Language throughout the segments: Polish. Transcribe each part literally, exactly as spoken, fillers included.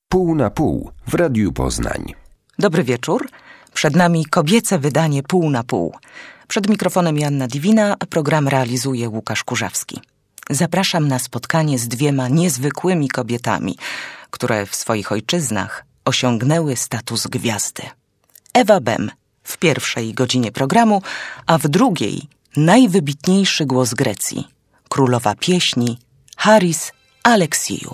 Pół na pół w Radiu Poznań. Dobry wieczór. Przed nami kobiece wydanie Pół na pół. Przed mikrofonem Joanna Diwina, program realizuje Łukasz Kurzawski. Zapraszam na spotkanie z dwiema niezwykłymi kobietami, które w swoich ojczyznach osiągnęły status gwiazdy. Ewa Bem w pierwszej godzinie programu, a w drugiej najwybitniejszy głos Grecji, królowa pieśni Haris Alexiou.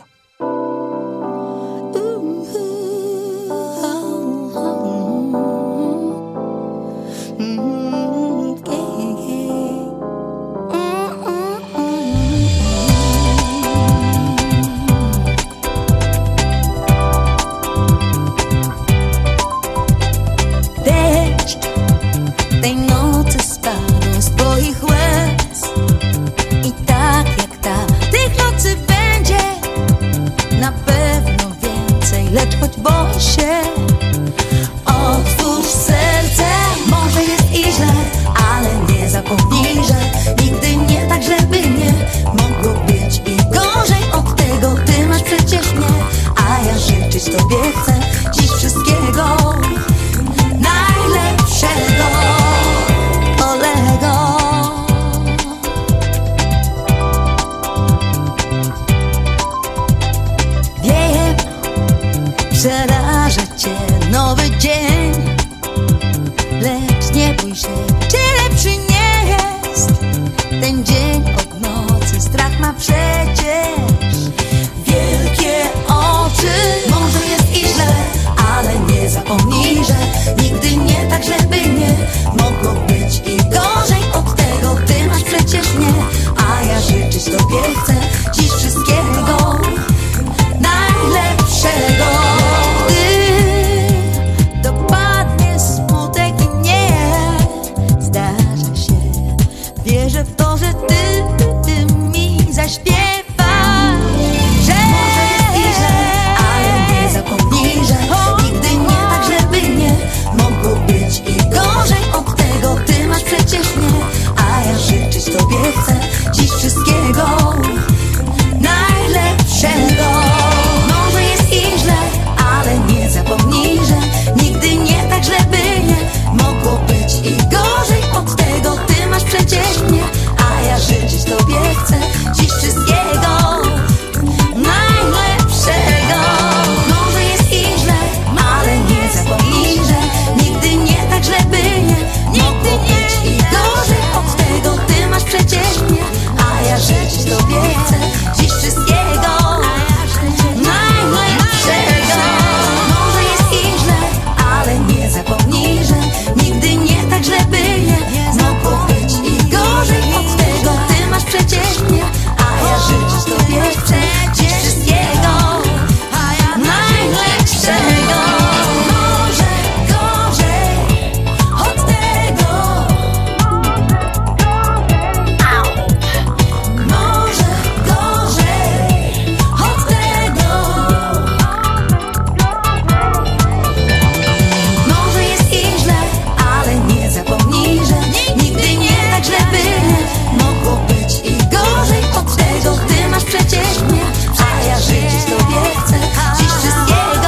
Lecz choć boi się, otwórz serce. Może jest i źle, ale nie zapomnij, że nigdy nie tak, żeby nie mogło być i gorzej od tego. Ty masz przecież mnie, a ja życzyć tobie chcę dziś wszystkiego najlepszego, kolego. Przeraża cię nowy dzień, lecz nie bój się, czy lepszy nie jest ten dzień od nocy. Strach ma przecież wielkie oczy. Może jest i źle, ale nie zapomnij, że nigdy nie tak, żeby nie mogło być i gorzej od tego. Ty masz przecież mnie, a ja życzyć tobie chcę dziś wszystkiego najlepszego. Wierzę w to, że ty, ty, ty mi zaśpiewasz, że może jest i źle, ale nie zapomnij, że nigdy nie tak, żeby nie mogło być i gorzej od tego. Ty masz przecież mnie, a ja życzyć tobie chcę dziś wszystkiego najlepszego. Może jest i źle, ale nie zapomnij, że nigdy nie tak, żeby nie mogło być i gorzej od tego. Ty masz przecież mnie, a ja życzyć tobie chcę dziś wszystkiego najlepszego. Może jest i źle, ale nie zapomnij, że nigdy nie tak, żeby nie mogło być i gorzej od tego. Ty masz przecież mnie, a ja życzyć tobie chcę dziś wszystkiego najlepszego. Może jest i źle, ale nie zapomnij, że nigdy nie tak, żeby nie mogło być i gorzej od tego. Ty masz przecież mnie, a ja życzyć tobie chcę dziś wszystkiego najlepszego. Może gorzej od tego, może gorzej od tego. Może jest i źle, ale nie zapomnij, że nigdy nie tak, żeby nie mogło być i gorzej od tego. Ty masz przecież mnie, a ja życzyć tobie chcę dziś wszystkiego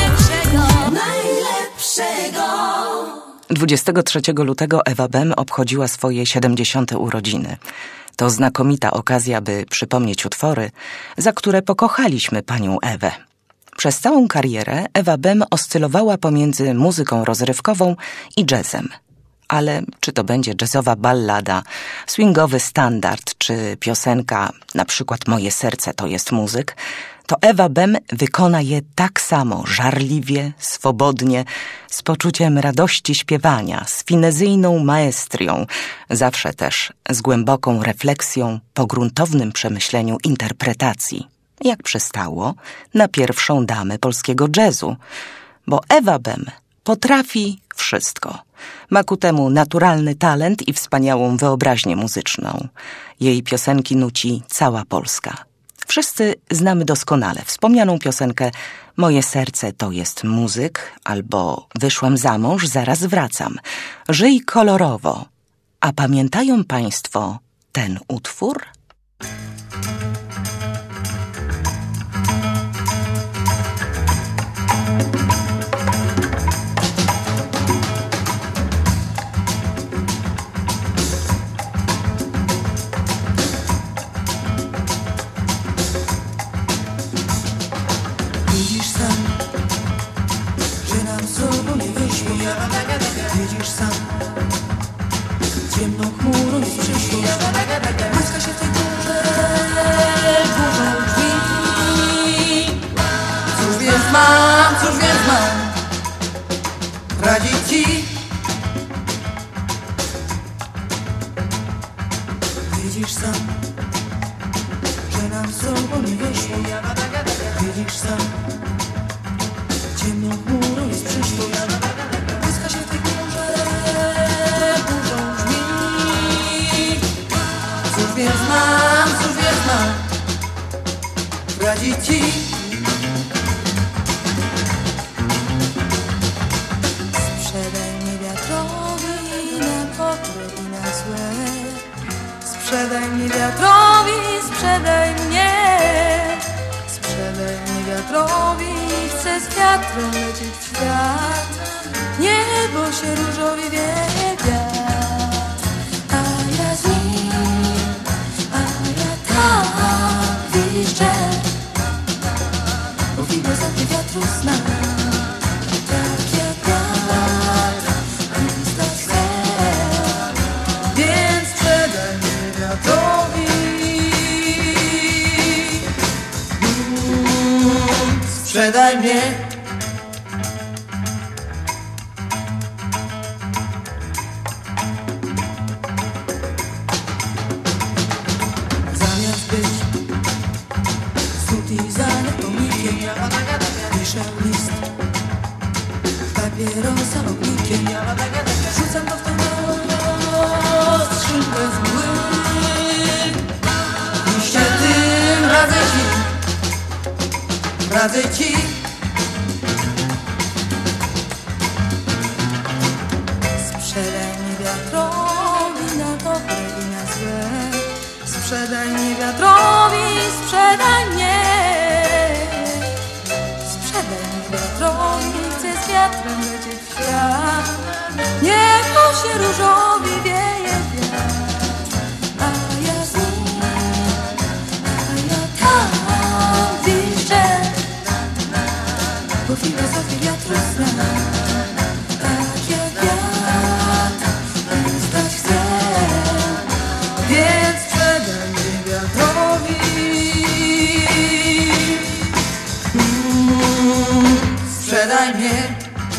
najlepszego. dwudziestego trzeciego lutego Ewa Bem obchodziła swoje siedemdziesiąte urodziny. To znakomita okazja, by przypomnieć utwory, za które pokochaliśmy panią Ewę. Przez całą karierę Ewa Bem oscylowała pomiędzy muzyką rozrywkową i jazzem. Ale czy to będzie jazzowa ballada, swingowy standard, czy piosenka, na przykład Moje serce to jest muzyk, to Ewa Bem wykona je tak samo żarliwie, swobodnie, z poczuciem radości śpiewania, z finezyjną maestrią, zawsze też z głęboką refleksją, po gruntownym przemyśleniu interpretacji, jak przystało na pierwszą damę polskiego jazzu. Bo Ewa Bem potrafi wszystko. Ma ku temu naturalny talent i wspaniałą wyobraźnię muzyczną. Jej piosenki nuci cała Polska. Wszyscy znamy doskonale wspomnianą piosenkę Moje serce to jest muzyk albo Wyszłam za mąż, zaraz wracam. Żyj kolorowo. A pamiętają państwo ten utwór? Widzisz sam, że nam z sobą nie wyszło. Widzisz sam, ciemną chmurą jest przyszłość. Maska się w tej górze burzą drzwi. Cóż więc mam, cóż więc mam radzić ci? Widzisz sam, że nam z sobą nie wyszło. Widzisz sam, ciemną chmurą jest przyszłość. Błyska się w tej górze burzą drzwi. Cóż więc mam, cóż więc mam radzić ci? Sprzedaj mnie wiatrowi na dobre i na złe. Sprzedaj mnie wiatrowi, sprzedaj mnie. Sprzedaj mnie wiatrowi, chcę z wiatrem lecieć w świat. Niebo się różowi wieje wiatr, a ja z nim, a ja tam wiszczę. Bo filozofii wiatru zna, tak jak wiatr, więc tak chcę. Więc sprzedaj mnie wiatrowi. Mm, sprzedaj mnie. Zamiast być stuti za pomnikiem, piszę list papierosa ognikiem. Rzucam to w tą skrzynkę z mgły. Liście tym radzę ci, radzę ci. Sprzedaj mnie wiatrowi na dobre i na złe. Sprzedaj mnie wiatrowi, sprzedaj mnie. Sprzedaj mnie wiatrowi, chcę z wiatrem lecieć w świat. Niebo się różowi wieje wiatr, a ja z nim, a ja tam wiszczę. Bo filozofię wiatru zna, tak jak wiatr, więc tak chcę. Więc sprzedaj mnie wiatrowi. Mm, sprzedaj mnie.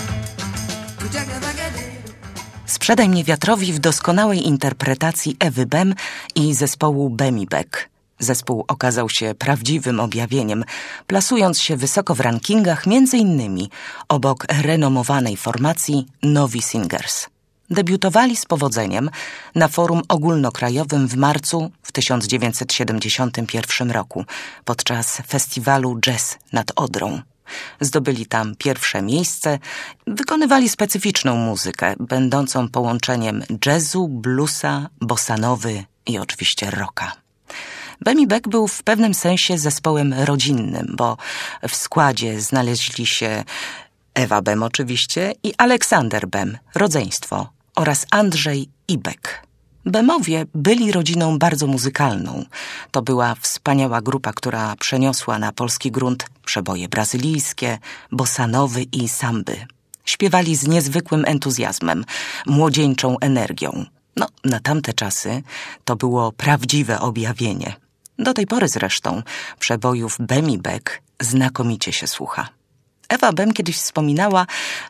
Sprzedaj mnie wiatrowi w doskonałej interpretacji Ewy Bem i zespołu Bemibek. Zespół okazał się prawdziwym objawieniem, plasując się wysoko w rankingach, między innymi obok renomowanej formacji Novi Singers. Debiutowali z powodzeniem na forum ogólnokrajowym w marcu w tysiąc dziewięćset siedemdziesiątym pierwszym roku podczas festiwalu Jazz nad Odrą. Zdobyli tam pierwsze miejsce, wykonywali specyficzną muzykę, będącą połączeniem jazzu, bluesa, bossanowy i oczywiście rocka. Bemibek był w pewnym sensie zespołem rodzinnym, bo w składzie znaleźli się Ewa Bem oczywiście i Aleksander Bem, rodzeństwo, oraz Andrzej Ibek. Bemowie byli rodziną bardzo muzykalną. To była wspaniała grupa, która przeniosła na polski grunt przeboje brazylijskie, bossanowy i samby. Śpiewali z niezwykłym entuzjazmem, młodzieńczą energią. No, na tamte czasy to było prawdziwe objawienie. Do tej pory zresztą przebojów Bemibek znakomicie się słucha. Ewa Bem kiedyś wspominała,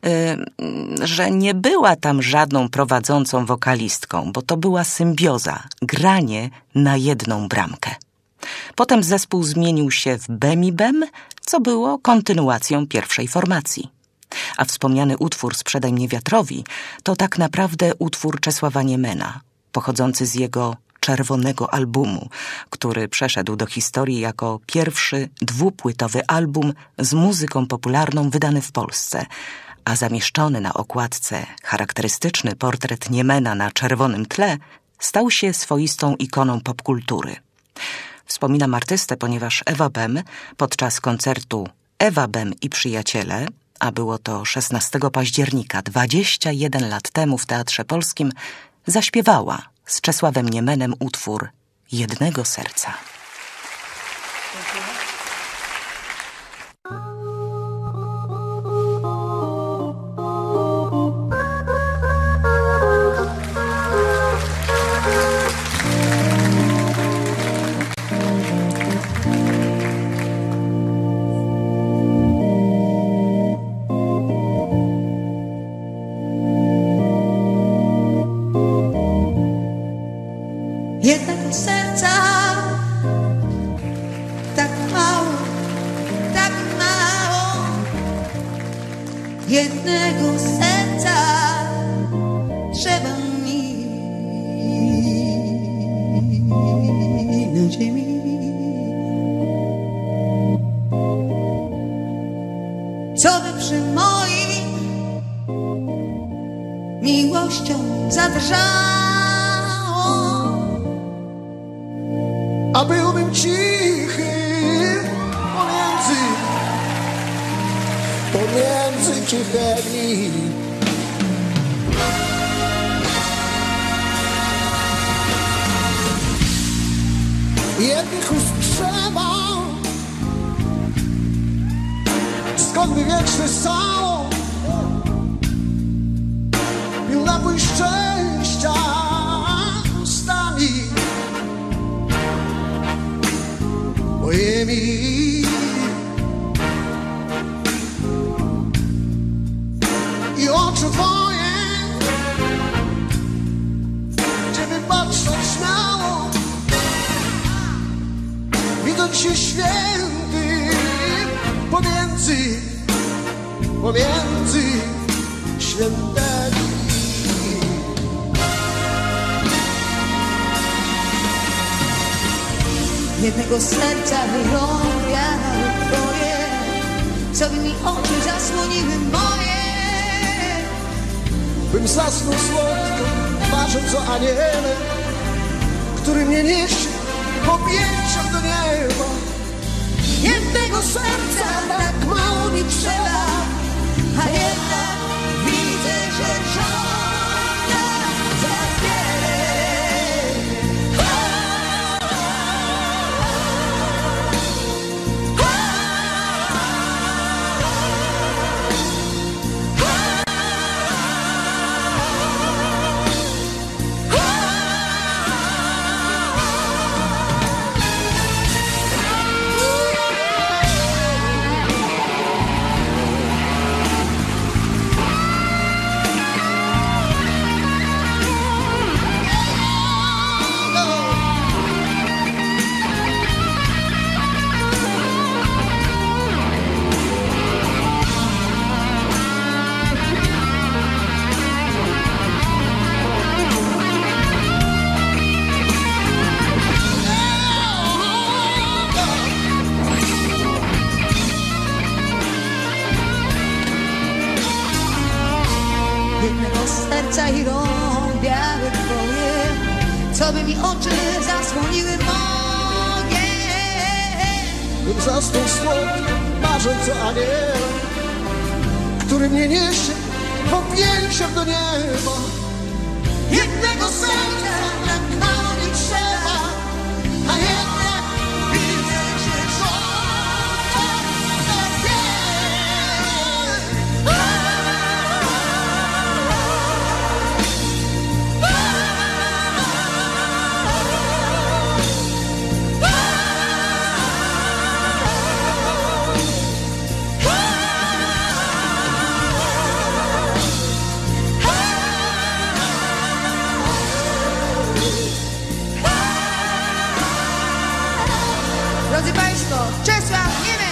yy, że nie była tam żadną prowadzącą wokalistką, bo to była symbioza, granie na jedną bramkę. Potem zespół zmienił się w Bemibem, co było kontynuacją pierwszej formacji. A wspomniany utwór Sprzedaj mnie wiatrowi to tak naprawdę utwór Czesława Niemena, pochodzący z jego czerwonego albumu, który przeszedł do historii jako pierwszy dwupłytowy album z muzyką popularną wydany w Polsce, a zamieszczony na okładce charakterystyczny portret Niemena na czerwonym tle stał się swoistą ikoną popkultury. Wspominam artystę, ponieważ Ewa Bem podczas koncertu Ewa Bem i przyjaciele, a było to szesnastego października, dwadzieścia jeden lat temu w Teatrze Polskim, zaśpiewała z Czesławem Niemenem utwór Jednego serca. jednego serca trzeba mi na ziemi. Co by przy moim miłością zadrżało, a byłbym cichy pomiędzy, pomiędzy cichymi. Jednych ustrzeba, skąd by wieczny są pił napój szczęścia ustami moimi. I oczy twoje, gdzie wypatrzeć śmiało, widząc się święty pomiędzy, pomiędzy świętymi. Jednego serca wyrąbia twoje, co by mi oczy zasłoniły moje. Bym zasnął słodko, marząc o aniele, który mnie niesie objęciem do nieba. Jednego serca tak mało mi trzeba, a jednak widzę, że żąda za wiele. Jednego serca i rąk białe twoje, co by mi oczy zasłoniły moje. Bym zasnął słodko, marząc o aniele, który mnie niesie objęciem do nieba. Jednego serca tak mało mi trzeba, a jednak widzę, że żąda za wiele. Drodzy Państwo, Czesław Niemen.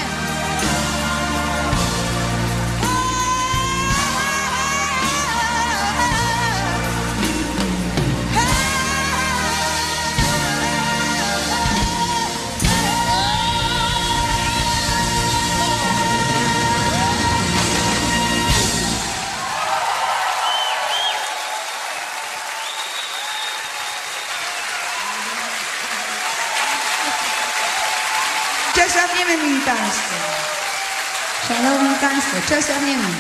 Czesław Niemen, mili Państwo. Szanowni Państwo, Czesław Niemen.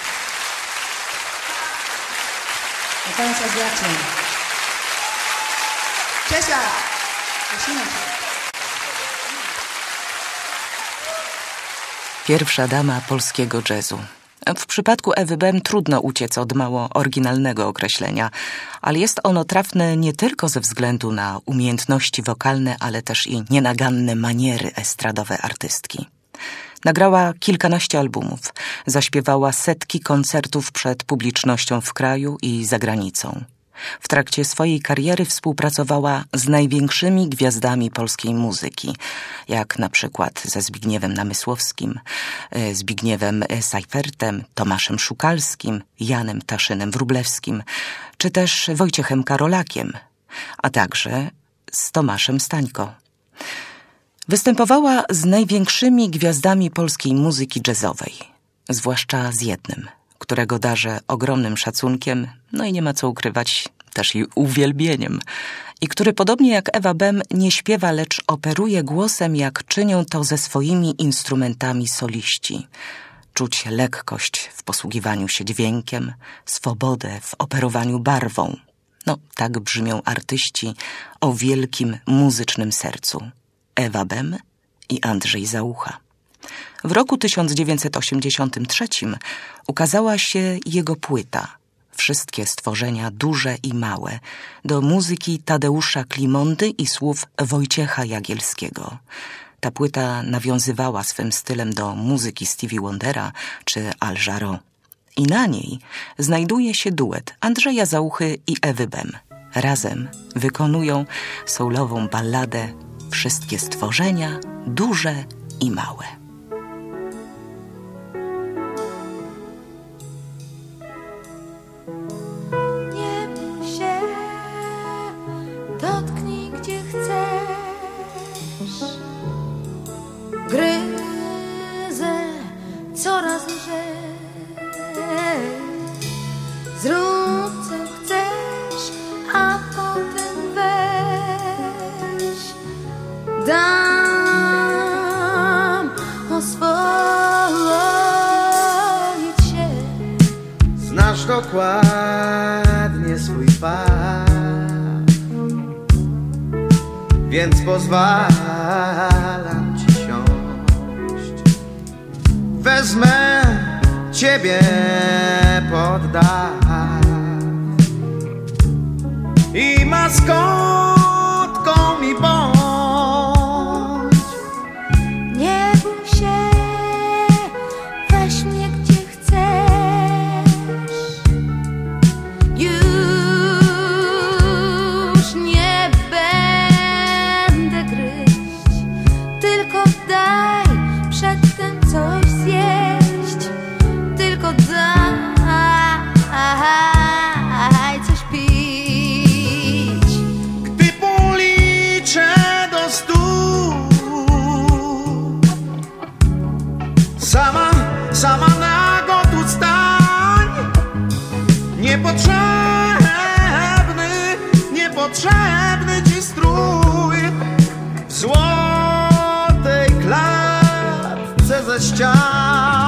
Do końca z Jackiem. Czesław, prosimy Cię. Pierwsza dama polskiego jazzu. W przypadku Ewy Bem trudno uciec od mało oryginalnego określenia, ale jest ono trafne nie tylko ze względu na umiejętności wokalne, ale też i nienaganne maniery estradowe artystki. Nagrała kilkanaście albumów, zaśpiewała setki koncertów przed publicznością w kraju i za granicą. W trakcie swojej kariery współpracowała z największymi gwiazdami polskiej muzyki, jak na przykład ze Zbigniewem Namysłowskim, Zbigniewem Seifertem, Tomaszem Szukalskim, Janem Taszynem-Wróblewskim, czy też Wojciechem Karolakiem, a także z Tomaszem Stańko. Występowała z największymi gwiazdami polskiej muzyki jazzowej, zwłaszcza z jednym, którego darzę ogromnym szacunkiem, no i nie ma co ukrywać, też i uwielbieniem, i który podobnie jak Ewa Bem nie śpiewa, lecz operuje głosem, jak czynią to ze swoimi instrumentami soliści. Czuć lekkość w posługiwaniu się dźwiękiem, swobodę w operowaniu barwą. No, tak brzmią artyści o wielkim muzycznym sercu. Ewa Bem i Andrzej Załucha. W roku tysiąc dziewięćset osiemdziesiątym trzecim ukazała się jego płyta Wszystkie stworzenia duże i małe do muzyki Tadeusza Klimondy i słów Wojciecha Jagielskiego. Ta płyta nawiązywała swym stylem do muzyki Stevie Wondera czy Al Jarreau. I na niej znajduje się duet Andrzeja Załuchy i Ewy Bem. Razem wykonują soulową balladę Wszystkie stworzenia duże i małe. Gryzę coraz lżej. Zrób co chcesz, a potem weź. Dam oswoić się. Znasz dokładnie swój fakt, więc pozwalam ci siąść. Wezmę ciebie pod dach i maskotką mi bądź. Nie bój się, weź mnie gdzie chcesz. Już nie będę gryźć, tylko daj przedtem coś zjeść. Tylko daj coś pić. Gdy policzę do stu, sama, sama nago tu stań. Niepotrzebny, niepotrzebny ci strój w złotej klatce ze ścian.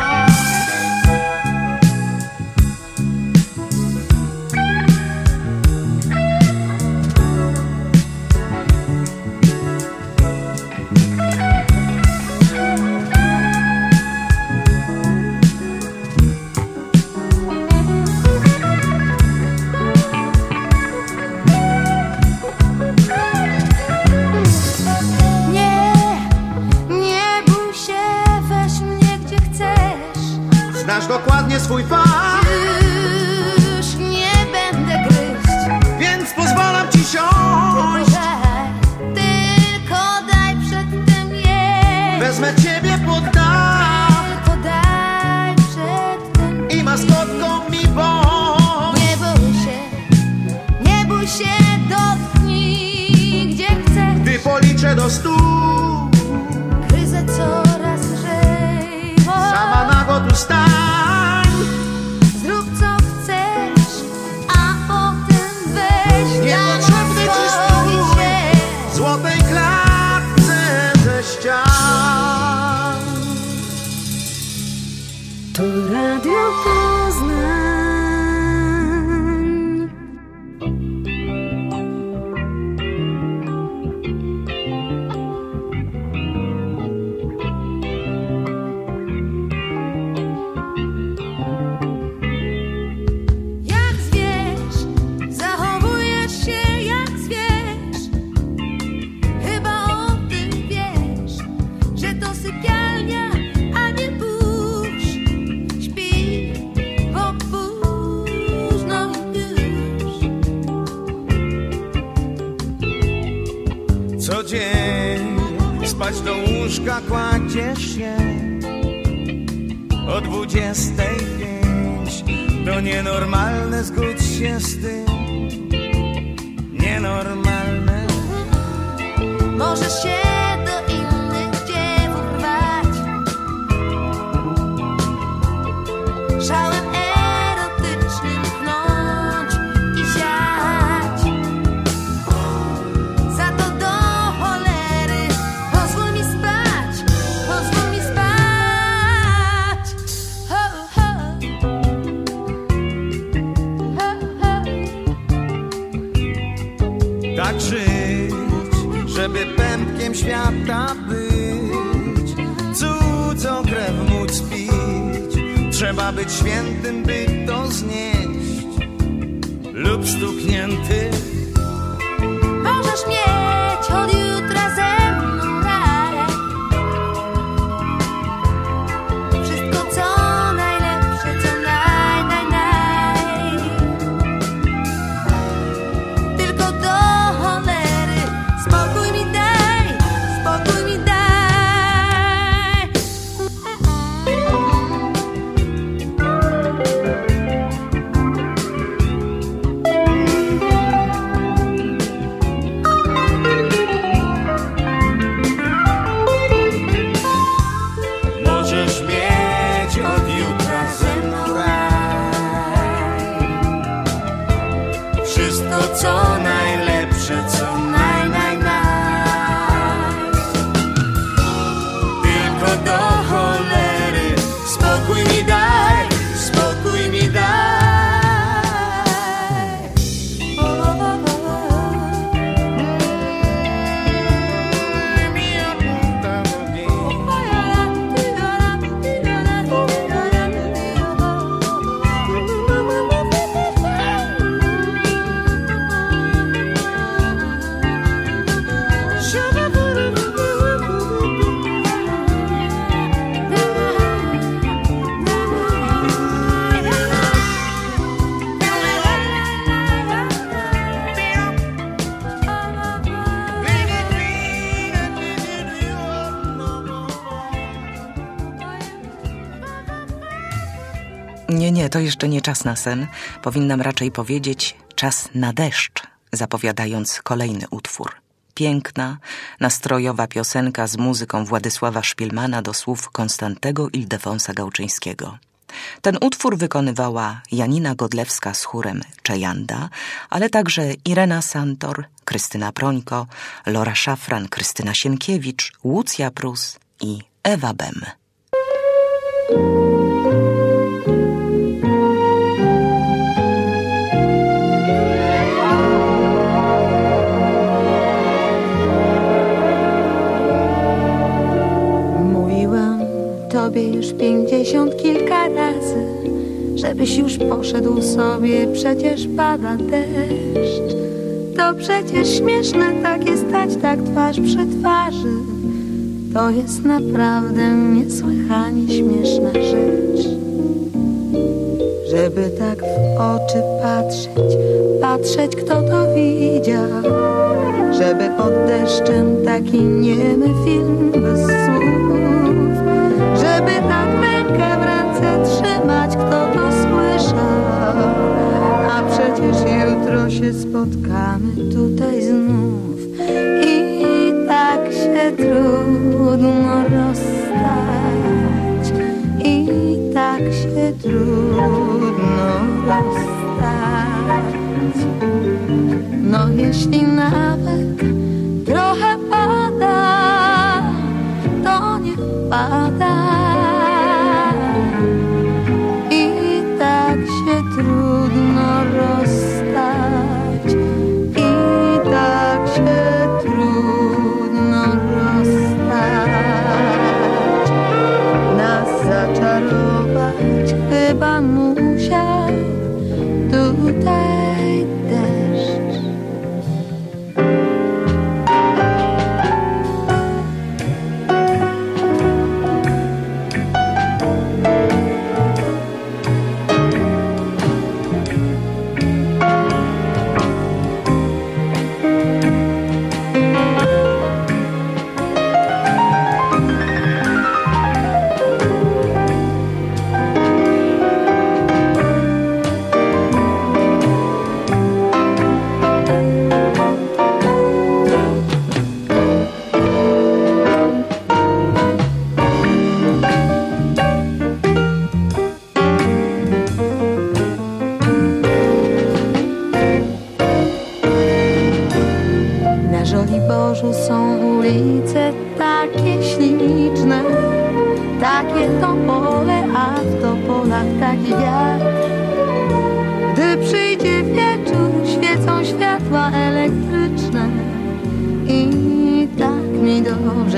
Znasz dokładnie swój fakt, Już nie będę gryźć, więc pozwalam ci siąść. tylko daj przedtem jeść. Wezmę ciebie pod dach Tylko daj przedtem i maskotką mi bądź. Nie bój się, nie bój się, dotknij gdzie chcesz. Gdy policzę do stu, Gryzę coraz lżej. sama nago tu stań. Zrób co chcesz, a potem weź. Niepotrzebny ci Oswoi strój się. w złotej klatce ze ścian. To Radio Poznań. Jak zwierz, zachowujesz się jak zwierz. Chyba o tym wiesz, że to sypialnia, a nie burz. Śpi spać do łóżka kładziesz się o dwudziestej pięć. To nienormalne, zgódź się z tym. Nienormalne. Możesz się do innych dziewów rwać, szałem erotycznym pchnąć i siać. Za to do cholery pozwól mi spać, pozwól mi spać. Ho, ho. Ho, ho. Tak żyć, żeby pępkiem świata być, cudzą krew móc pić. Trzeba być świętym, by to znieść, lub stuknięty. Możesz mieć od jutra ze mną raj, wszystko co najlepsze, co naj, naj, naj. Tylko do cholery spokój mi daj, spokój mi daj. Możesz mieć od jutra ze mną raj, wszystko co najlepsze, co naj, naj, naj. Tylko do cholery spokój mi daj, spokój mi daj. Nie, nie, to jeszcze nie czas na sen. Powinnam raczej powiedzieć czas na deszcz, zapowiadając kolejny utwór. Piękna, nastrojowa piosenka z muzyką Władysława Szpilmana do słów Konstantego Ildefonsa Gałczyńskiego. Ten utwór wykonywała Janina Godlewska z chórem Czejanda, ale także Irena Santor, Krystyna Prońko, Lora Szafran, Krystyna Sienkiewicz, Łucja Prus i Ewa Bem. Tobie już pięćdziesiąt kilka razy, żebyś już poszedł sobie, przecież pada deszcz. To przecież śmieszne takie stać, tak twarz przy twarzy. To jest naprawdę niesłychanie śmieszna rzecz. Żeby tak w oczy patrzeć, patrzeć kto to widział. Żeby pod deszczem taki niemy film bez słów. Żeby tak rękę w ręce trzymać, kto to słyszał. A przecież jutro się spotkamy tutaj znów. I tak się trudno rozstać. I tak się trudno rozstać. No jeśli nawet trochę pada, to niech pada. I tak się trudno rozstać. I tak się trudno rozstać. Nas zaczarować chyba musiał tutaj deszcz.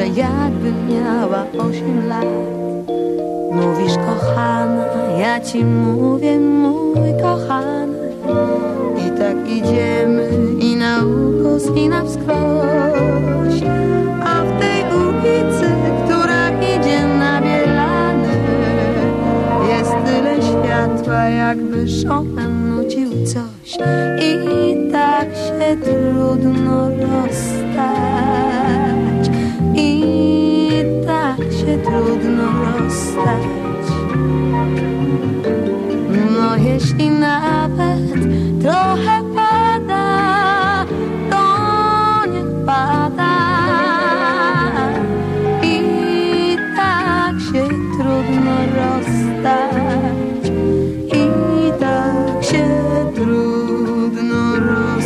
że jakbym miała osiem lat. Mówisz kochana, ja ci mówię mój kochany. I tak idziemy i na ukos i na wskroś. A w tej ulicy, która idzie na Bielany, jest tyle światła, jakby Chopin nucił coś. I tak się trudno rozstać. I tak się trudno rozstać. No jeśli nawet trochę pada, to niech pada. I tak się trudno rozstać. I tak się trudno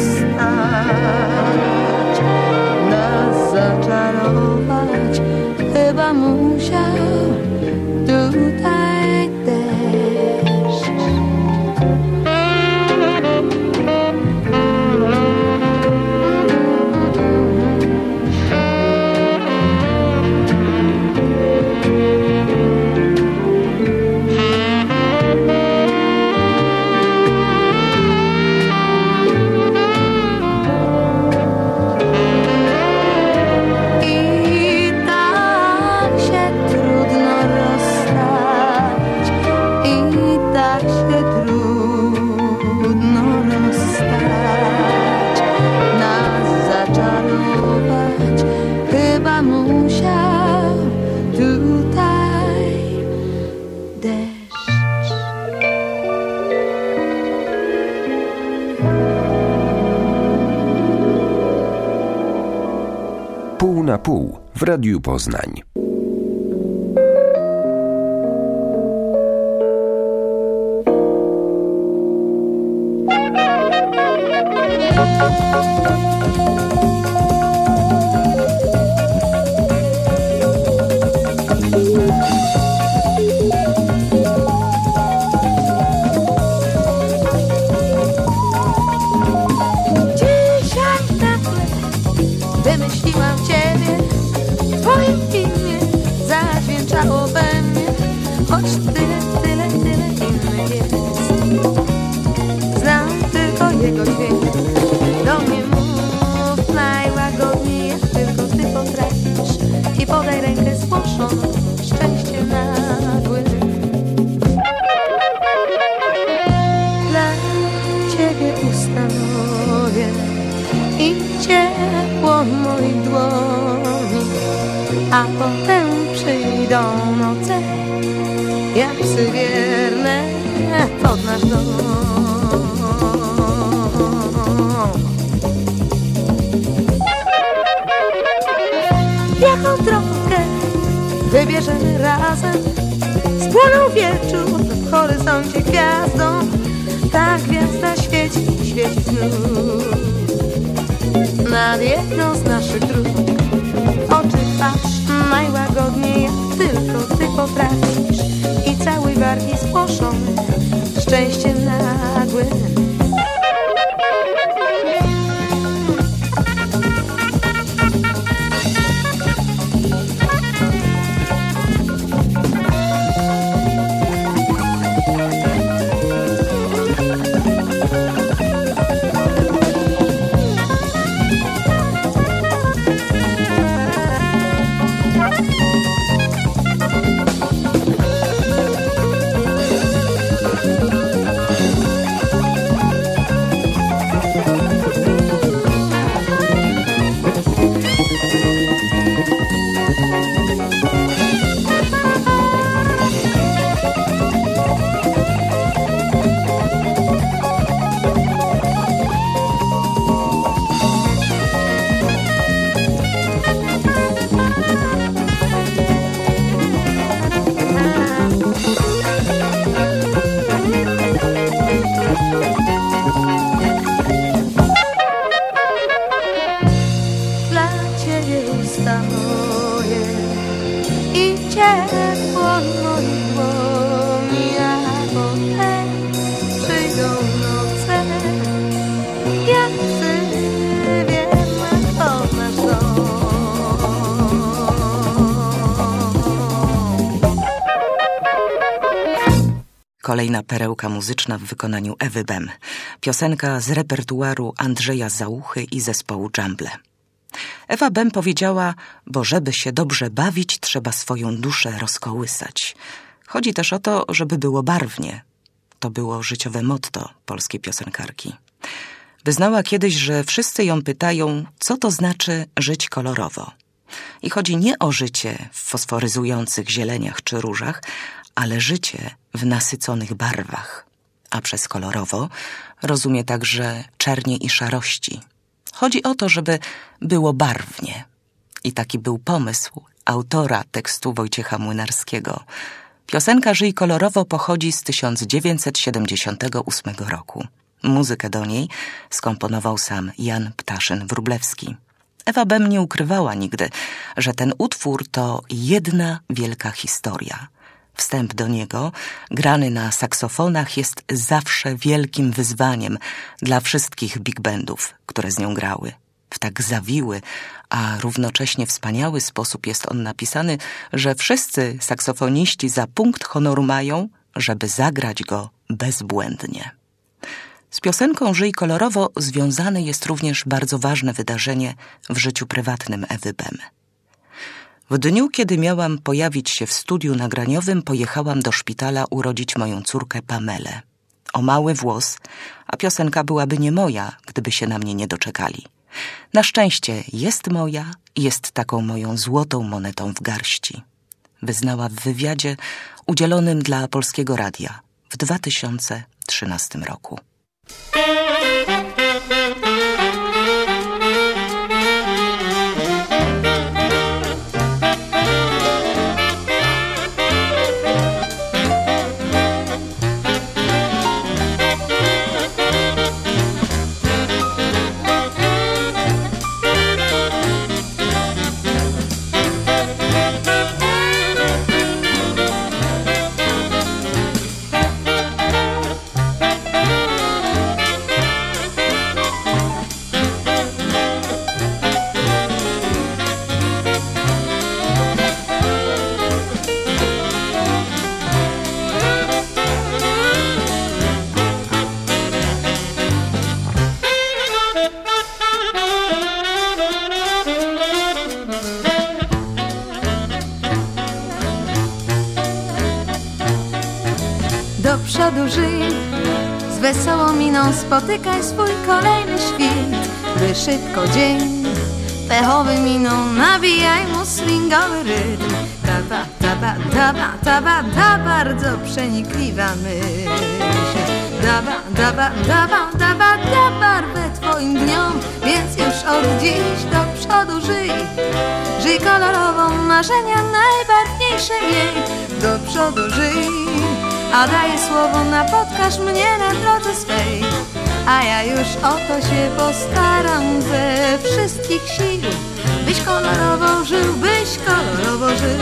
rozstać. Nas zaczarować chyba musiał tutaj deszcz. Pół na pół w Radiu Poznań. Wymyśliłam ciebie, twoje imię zadźwięczało we mnie, choć tyle, tyle, tyle innych jest. Znam tylko jego dźwięk, do mnie mów najłagodniej, jak tylko ty potrafisz. I podaj rękę spłoszoną, szczęście nagłe. Dla ciebie ustanowię i ciepło moich dłoni, a potem przyjdą noce, jak psy wierne pod nasz dom. Jaką drogę wybierzemy razem? Spłonął wieczór w horyzoncie gwiazdą, ta gwiazda świeci, świeci znów nad jedną z naszych dróg. Oczy patrz najłagodniej, jak tylko ty potrafisz, i cały wargi spłoszony szczęściem nagłym. kolejna perełka muzyczna w wykonaniu Ewy Bem. Piosenka z repertuaru Andrzeja Załuchy i zespołu Dżamble. Ewa Bem powiedziała, bo żeby się dobrze bawić, trzeba swoją duszę rozkołysać. Chodzi też o to, żeby było barwnie. To było życiowe motto polskiej piosenkarki. Wyznała kiedyś, że wszyscy ją pytają, co to znaczy żyć kolorowo. I chodzi nie o życie w fosforyzujących zieleniach czy różach, ale życie w nasyconych barwach. A przez kolorowo rozumie także czernie i szarości. Chodzi o to, żeby było barwnie. I taki był pomysł autora tekstu Wojciecha Młynarskiego. Piosenka Żyj kolorowo pochodzi z tysiąc dziewięćset siedemdziesiątego ósmego roku. Muzykę do niej skomponował sam Jan Ptaszyn-Wróblewski. Ewa Bem nie ukrywała nigdy, że ten utwór to jedna wielka historia. Wstęp do niego, grany na saksofonach, jest zawsze wielkim wyzwaniem dla wszystkich big bandów, które z nią grały. W tak zawiły, a równocześnie wspaniały sposób jest on napisany, że wszyscy saksofoniści za punkt honoru mają, żeby zagrać go bezbłędnie. Z piosenką Żyj kolorowo związane jest również bardzo ważne wydarzenie w życiu prywatnym Ewy Bem. W dniu, kiedy miałam pojawić się w studiu nagraniowym, pojechałam do szpitala urodzić moją córkę Pamelę. O mały włos, a piosenka byłaby nie moja, gdyby się na mnie nie doczekali. Na szczęście jest moja i jest taką moją złotą monetą w garści. Wyznała w wywiadzie udzielonym dla Polskiego Radia w dwa tysiące trzynastym roku. Do przodu żyj, z wesołą miną spotykaj swój kolejny świt. By szybko dzień, pechowy miną nabijaj mu swingowy rytm. Taba, taba, taba, taba, ta bardzo przenikliwa myśl. Daba, daba, daba, daba, da barwę twoim dniom, więc już od dziś do przodu żyj. Żyj kolorową, marzenia najbarwniejsze miej. Do przodu żyj, a daję słowo, napotkasz mnie na drodze swej. A ja już o to się postaram ze wszystkich sił, byś kolorowo żył, byś kolorowo żył.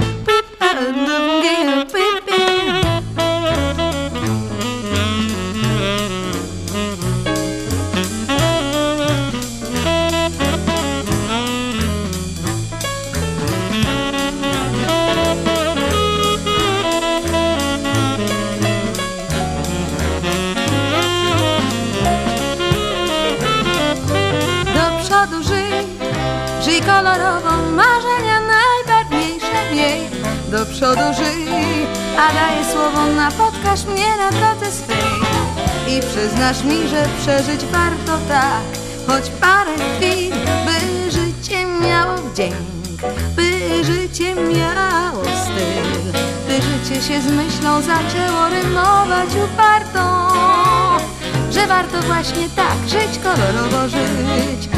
Żyj kolorową, marzenia najbarwniejsze miej. Do przodu żyj, a daję słowo, napotkasz mnie na drodze swej. I przyznasz mi, że przeżyć warto tak, choć parę chwil, by życie miało wdzięk, by życie miało styl, by życie się z myślą zaczęło rymować upartą, że warto właśnie tak żyć, kolorowo żyć.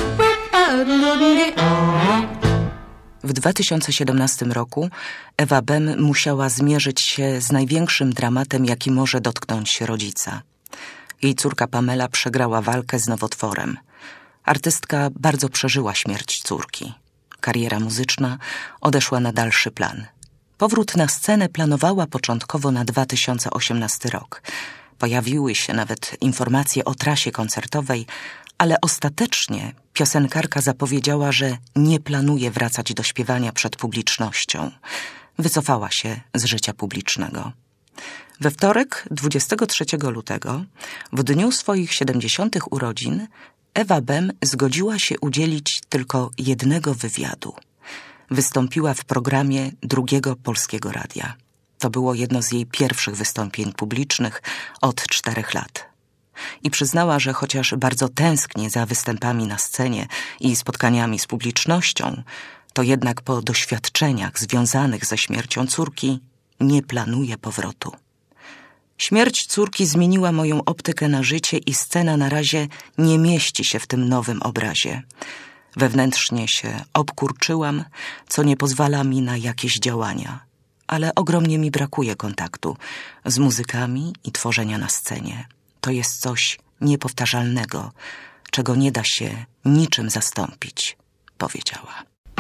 W dwa tysiące siedemnastym roku Ewa Bem musiała zmierzyć się z największym dramatem, jaki może dotknąć rodzica. Jej córka Pamela przegrała walkę z nowotworem. Artystka bardzo przeżyła śmierć córki. Kariera muzyczna odeszła na dalszy plan. Powrót na scenę planowała początkowo na dwa tysiące osiemnasty rok. Pojawiły się nawet informacje o trasie koncertowej, ale ostatecznie piosenkarka zapowiedziała, że nie planuje wracać do śpiewania przed publicznością. Wycofała się z życia publicznego. We wtorek, dwudziestego trzeciego lutego, w dniu swoich siedemdziesiątych urodzin, Ewa Bem zgodziła się udzielić tylko jednego wywiadu. Wystąpiła w programie Drugiego Polskiego Radia. To było jedno z jej pierwszych wystąpień publicznych od czterech lat. I przyznała, że chociaż bardzo tęskni za występami na scenie i spotkaniami z publicznością, to jednak po doświadczeniach związanych ze śmiercią córki nie planuje powrotu. Śmierć córki zmieniła moją optykę na życie i scena na razie nie mieści się w tym nowym obrazie. Wewnętrznie się obkurczyłam, co nie pozwala mi na jakieś działania, ale ogromnie mi brakuje kontaktu z muzykami i tworzenia na scenie. To jest coś niepowtarzalnego, czego nie da się niczym zastąpić, powiedziała.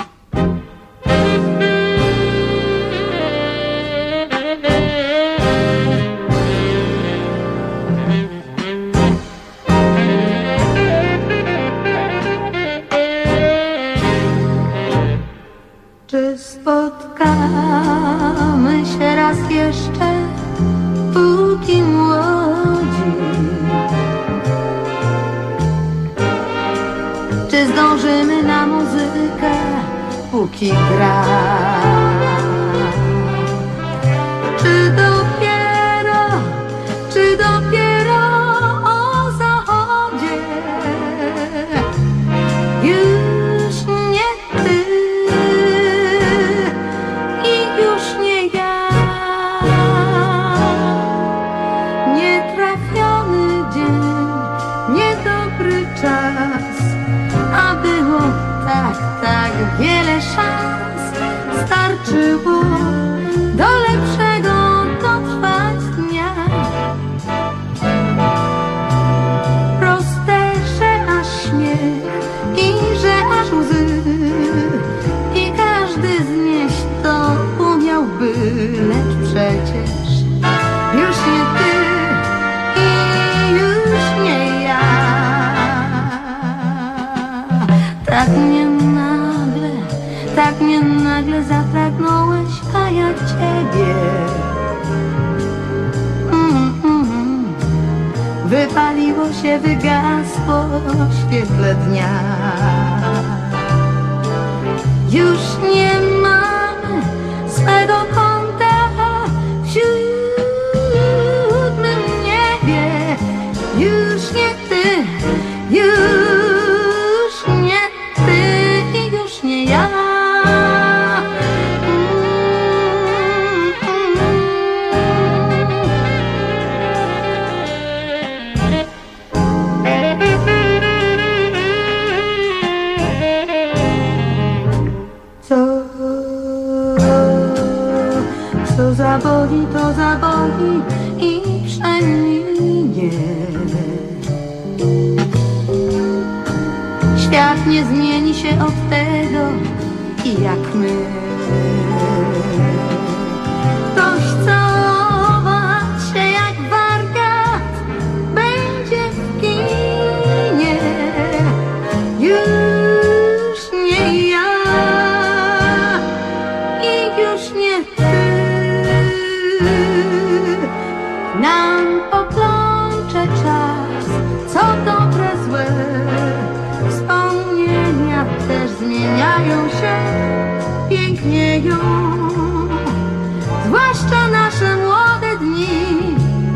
Czy spotkamy się raz jeszcze, póki młodzi? Czy zdążymy na muzykę, póki gra? Czy dopiero, czy dopiero o zachodzie? Już nie ty i już nie ja. Nietrafiony dzień, niedobry czas, a było tak, tak wiele szans. Starczyło do lepszego dotrwać dnia. Proste, że aż śmiech i że aż łzy, i każdy znieść to umiałby, lecz przecież już nie ty i już nie ja. Tak mnie nagle, tak mnie nagle zapragnąłeś, a ja ciebie. Mm, mm. Wypaliło się, wygasło w świetle dnia. Już nie mamy swego kąta w siódmym niebie. Już nie ty, już nie ty i już nie ja. Co, co zaboli, to zaboli i przeminie. Świat nie zmieni się od tego i jak my. Ktoś całować się jak wariat będzie w kinie. Już nie ja i już nie ty. Nam poplącze czas, co dobre, złe. Wspomnienia też zmieniają się, pięknieją, zwłaszcza nasze młode dni.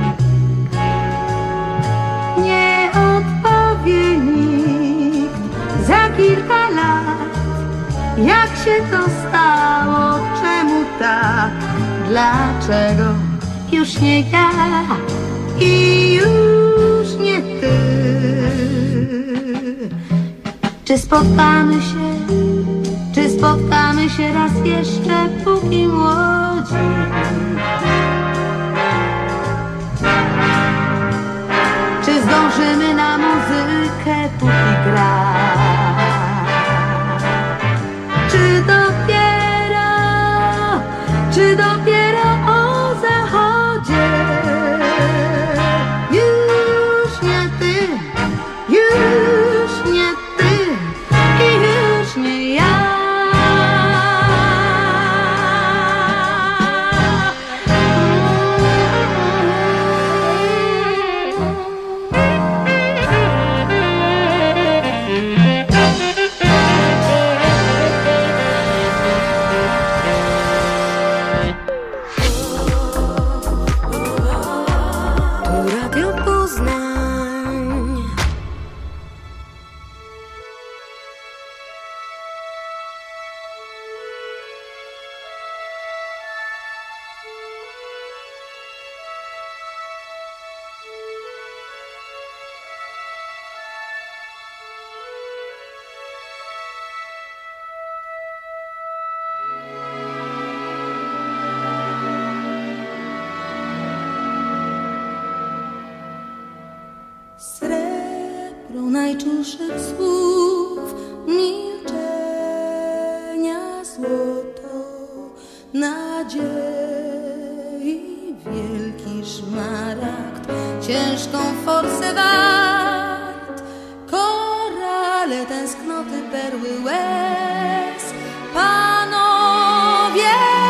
Nie odpowie nikt za kilka lat, jak się to stało, czemu tak, dlaczego już nie ja i już nie ty. Czy spotkamy się, czy spotkamy się raz jeszcze, póki młodzi? Czy zdążymy na muzykę, póki gra? Czy dopiero, czy dopiero o zachodzie? Już nie ty, już nie ty i już nie ja. gro najczulszych słów, milczenia złoto, nadziei wielki szmaragd, ciężką forsę wart, korale, tęsknoty, perły łez. Panowie,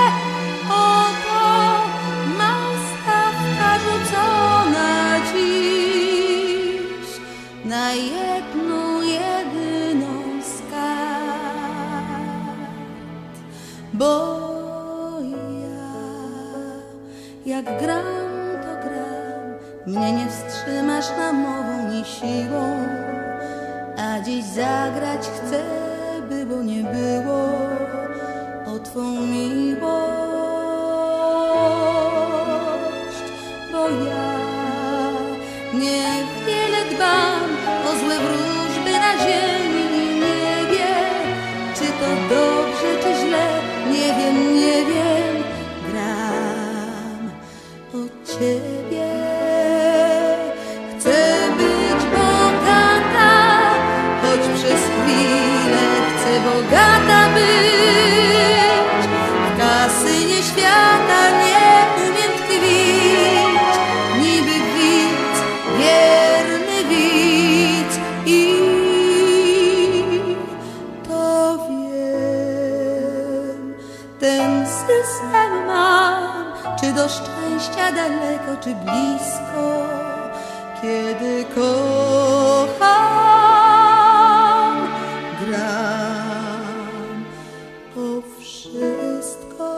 oto ma stawka rzucona dziś na jedną, jedyną z kart. Bo ja, jak gram, to gram, mnie nie wstrzymasz namową ni siłą, a dziś zagrać chcę, by było nie było, o Twą miłość. Bo ja niewiele dbam o złe wróżby na ziemi i niebie. Czy to dobrze, czy źle, nie wiem, nie wiem. Gram o Ciebie. Chcę być bogata, choć przez chwilę chcę bogata być. W kasynie świata nie umiem tkwić, niby widz, wierny widz. I to wiem, ten system mam, czy do szczęścia daleko, czy blisko, kiedy kocham, gram o wszystko.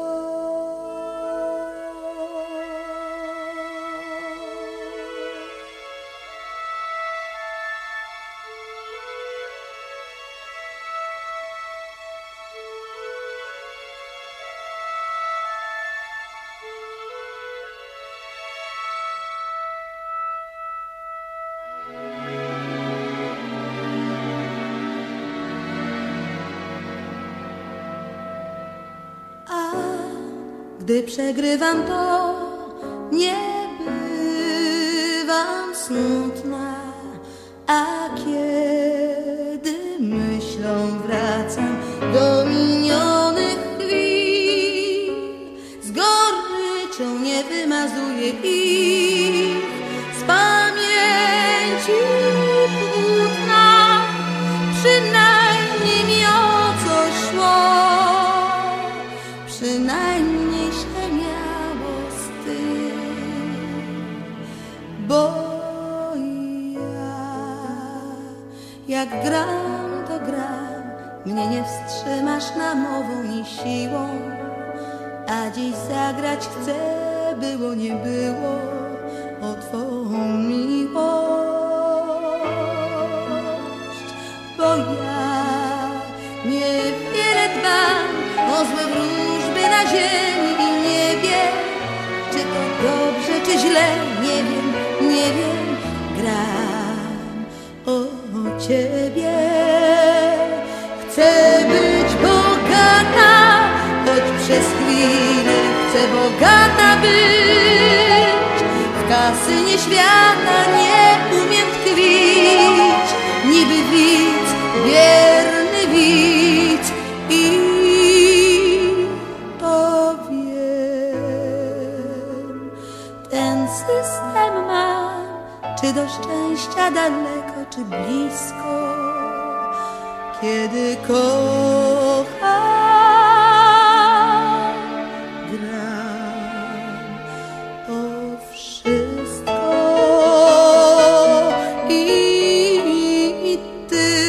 Gdy przegrywam, to nie bywam smutna, a kiedy myślą wracam do minionych chwil, z goryczą nie wymazuję ich z pamięci płótna. Przynajmniej mi o coś szło, przynajmniej bo ja, jak gram, to gram, mnie nie wstrzymasz namową ni siłą, a dziś zagrać chcę, było nie było, o Twą miłość. Bo ja niewiele dbam o złe wróżby na ziemi i niebie. Czy to dobrze, czy źle, nie wiem, nie wiem. Gram o Ciebie. Chcę być bogata, choć przez chwilę chcę bogata być. W kasynie świata nie umiem tkwić, niby widz, wierny widz. I to wiem, ten system mam, czy do szczęścia daleko, czy blisko, kiedy kocham, gram o wszystko. I Ty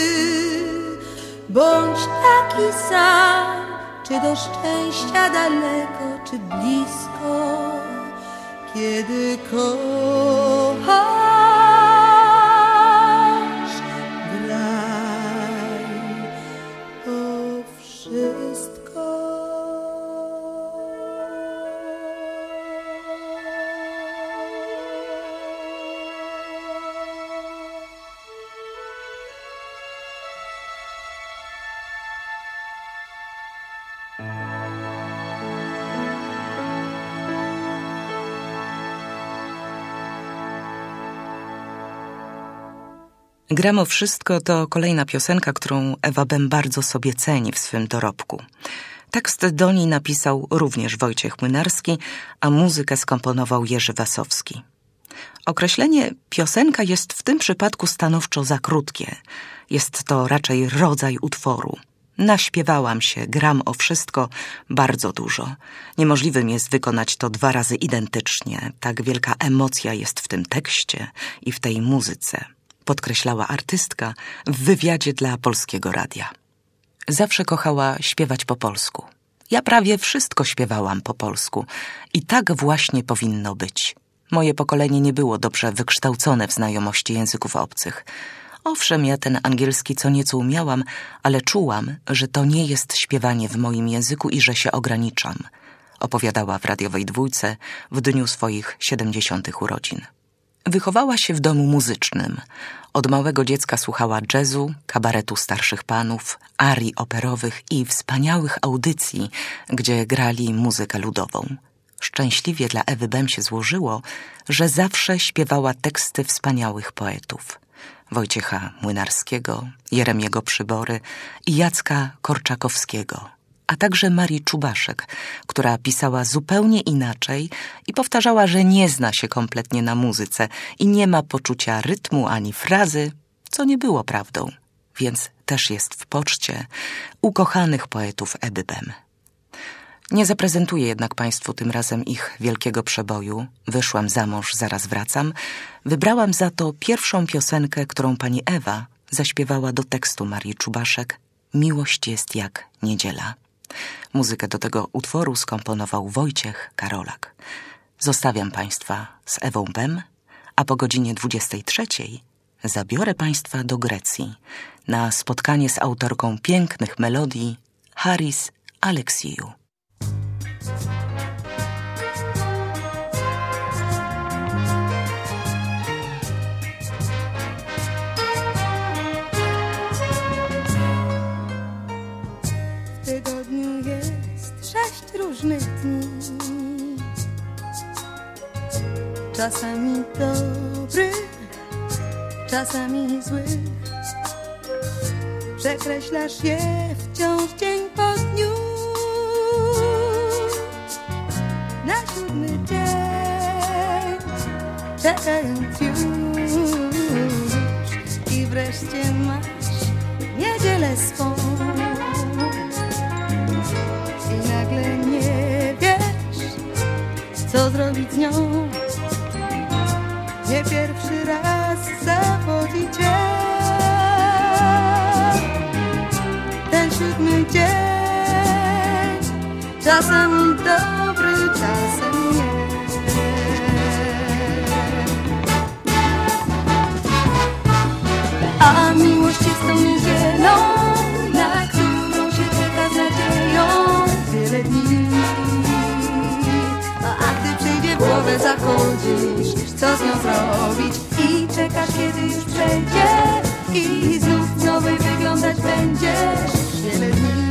bądź taki sam, czy do szczęścia daleko, czy blisko, kiedy kochasz, graj o wszystko. Gram o wszystko to kolejna piosenka, którą Ewa Bem bardzo sobie ceni w swym dorobku. Tekst do niej napisał również Wojciech Młynarski, a muzykę skomponował Jerzy Wasowski. Określenie piosenka jest w tym przypadku stanowczo za krótkie. Jest to raczej rodzaj utworu. Naśpiewałam się, gram o wszystko, bardzo dużo. Niemożliwym jest wykonać to dwa razy identycznie. Tak wielka emocja jest w tym tekście i w tej muzyce, podkreślała artystka w wywiadzie dla Polskiego Radia. Zawsze kochała śpiewać po polsku. Ja prawie wszystko śpiewałam po polsku i tak właśnie powinno być. Moje pokolenie nie było dobrze wykształcone w znajomości języków obcych. Owszem, ja ten angielski co nieco umiałam, ale czułam, że to nie jest śpiewanie w moim języku i że się ograniczam, opowiadała w radiowej dwójce w dniu swoich siedemdziesiątych urodzin. Wychowała się w domu muzycznym. Od małego dziecka słuchała jazzu, kabaretu starszych panów, arii operowych i wspaniałych audycji, gdzie grali muzykę ludową. Szczęśliwie dla Ewy Bem się złożyło, że zawsze śpiewała teksty wspaniałych poetów. Wojciecha Młynarskiego, Jeremiego Przybory i Jacka Korczakowskiego, a także Marii Czubaszek, która pisała zupełnie inaczej i powtarzała, że nie zna się kompletnie na muzyce i nie ma poczucia rytmu ani frazy, co nie było prawdą, więc też jest w poczcie ukochanych poetów Ewy Bem. Nie zaprezentuję jednak Państwu tym razem ich wielkiego przeboju. Wyszłam za mąż, zaraz wracam. Wybrałam za to pierwszą piosenkę, którą pani Ewa zaśpiewała do tekstu Marii Czubaszek. Miłość jest jak niedziela. Muzykę do tego utworu skomponował Wojciech Karolak. Zostawiam Państwa z Ewą Bem, a po godzinie dwudziestej trzeciej zabiorę Państwa do Grecji na spotkanie z autorką pięknych melodii Haris Alexiou. W tygodniu jest sześć różnych dni, czasami dobrych, czasami złych. Przekreślasz je wciąż dzień po dniu. Na siódmy dzień, czekając już, i wreszcie masz niedzielę swą. I nagle nie wiesz, co zrobić z nią. Nie pierwszy raz zawodzi cię ten siódmy dzień, czasami dobry, czasem nie. A miłość jest tą niedzielą, na którą się czeka z nadzieją tyle dni. A gdy przyjdzie w głowę, zachodzisz, co z nią zrobić, i czekasz, kiedy już przejdzie i znów w nowej wyglądać będziesz wiele dni.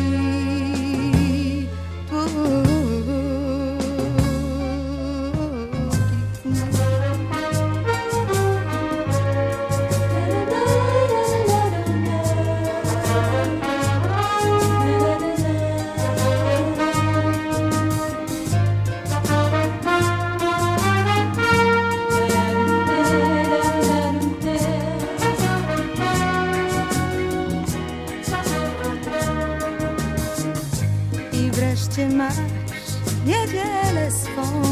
Wreszcie masz niedzielę swą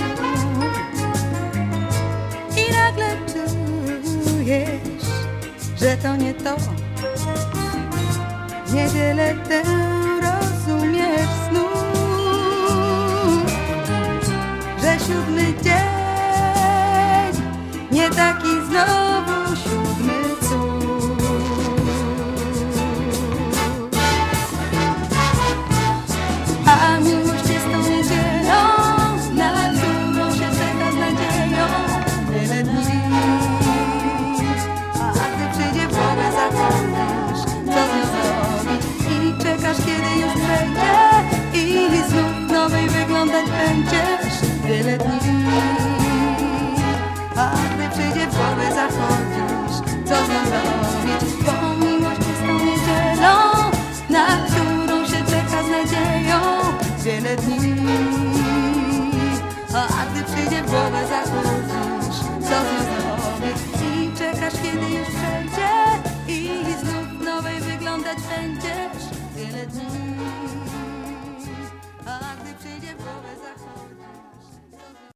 i nagle czujesz, że to nie to. Niedzielę tę rozumiesz znów, że siódmy dzień nie taki znowu siódmy cud. A miłość jest tą niedzielą, na którą się czeka z nadzieją tyle dni. A gdy przyjdzie w głowę, zachodzisz, co z nią zrobić, i czekasz, kiedy już przejdzie i znów nowej wyglądać będziesz wiele dni. czekasz, kiedy już przejdzie i znów nowej wyglądać będziesz wiele dni.